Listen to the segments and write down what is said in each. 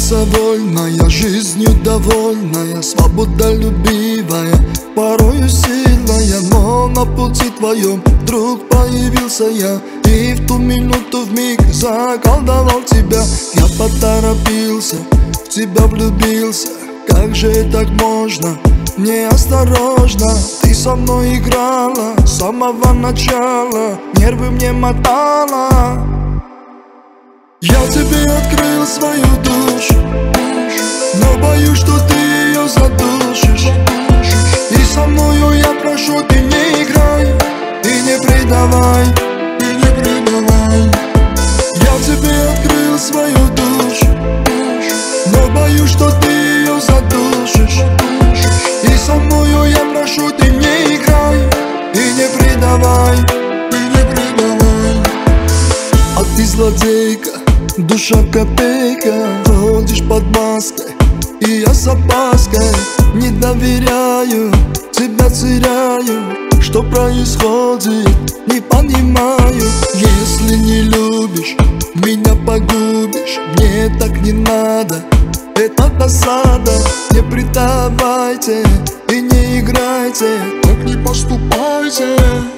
сердце вольная, жизнью довольная, свободолюбивая, порою сильная. Но на пути твоем вдруг появился я, и в ту минуту вмиг заколдовал тебя. Я поторопился, в тебя влюбился. Как же так можно? Неосторожно ты со мной играла, с самого начала нервы мне мотала. Я тебе открыл свою душу, но боюсь, что ты ее задушишь. И со мною я прошу, ты не играй и не предавай, и не предавай. Я тебе открыл свою душу, но боюсь, что ты ее задушишь. И со мною я прошу, ты не играй и не предавай, и не предавай. А ты злодейка, душа копейка, ходишь под маской, и я с опаской не доверяю, тебя теряю. Что происходит, не понимаю. Если не любишь, меня погубишь. Мне так не надо, это досада. Не предавайте и не играйте, так не поступайте.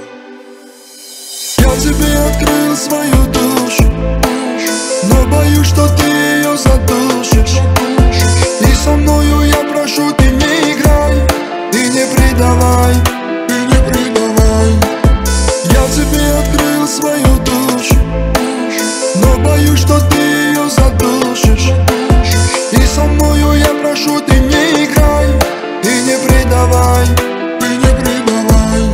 Я тебе открыл свою душу, но боюсь, что ты ее задушишь. И со мною я прошу, ты не играй и не предавай, и не предавай. Я тебе открыл свою душу, но боюсь, что ты ее задушишь. И со мною я прошу, ты не играй и не предавай, и не предавай.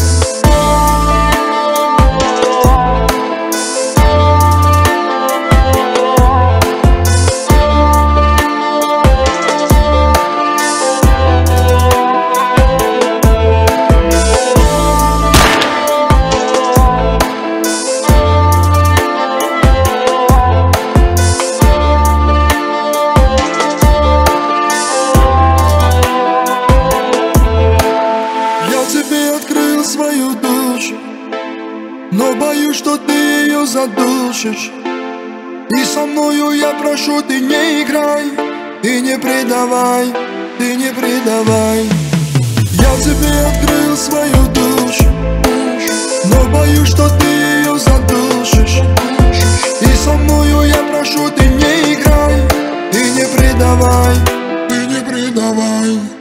Свою душу, но боюсь, что ты ее задушишь. И со мною я прошу, ты не играй и не предавай, ты не предавай. Я тебе открыл свою душу, но боюсь, что ты ее задушишь. И со мною я прошу, ты не играй и не предавай, и не предавай.